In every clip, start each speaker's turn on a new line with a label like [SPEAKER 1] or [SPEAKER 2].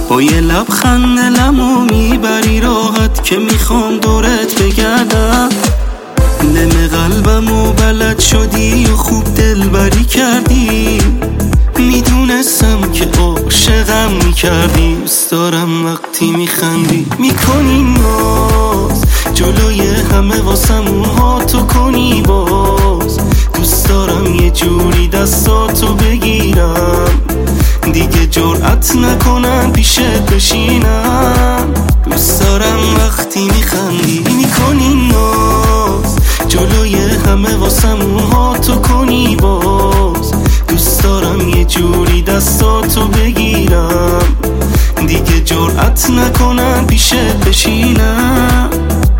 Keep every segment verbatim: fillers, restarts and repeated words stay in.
[SPEAKER 1] با یه لبخند دلمو میبری راحت که میخوام دورت بگردم. نم قلبمو بلد شدی و خوب دلبری کردی. میدونستم که عاشقم میکردی. دوست دارم وقتی میخندی میکنی ناز، جلوی همه واسم اونها تو کنی باز. دوست دارم یه جوری دستاتو بگیرم، دیگه جرأت نکنم پیشت بشینم. دوست دارم وقتی میخندی میکنی ناز، جلوی همه واسم اونها تو کنی باز. دوست دارم یه جوری دستاتو بگیرم، دیگه جرأت نکنم پیشت بشینم.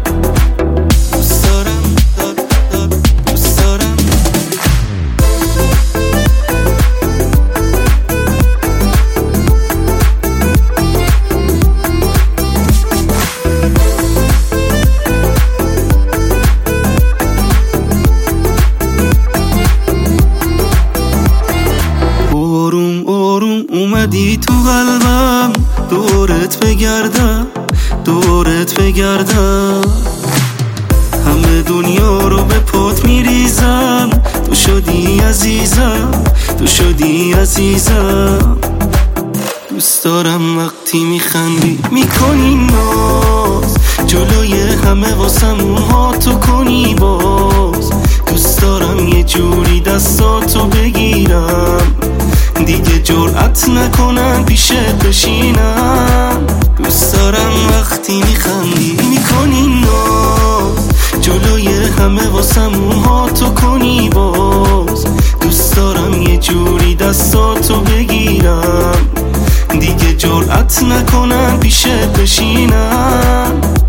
[SPEAKER 1] اومدی تو قلبم، دورت بگردم دورت بگردم. همه دنیا رو به پات میریزم، تو شدی عزیزم تو شدی عزیزم. دوست دارم وقتی میخندی میکنی ناز، جلوی همه واسم اونها تو کنی باز. دوست دارم یه جوری دستاتو بگیرم، دیگه جرأت نکنم پیشت بشینم. دوست دارم وقتی میخندی میکنی ناز، جلوی همه واسم اونها تو کنی باز. دوست دارم یه جوری دستاتو بگیرم، دیگه جرأت نکنم پیشت بشینم.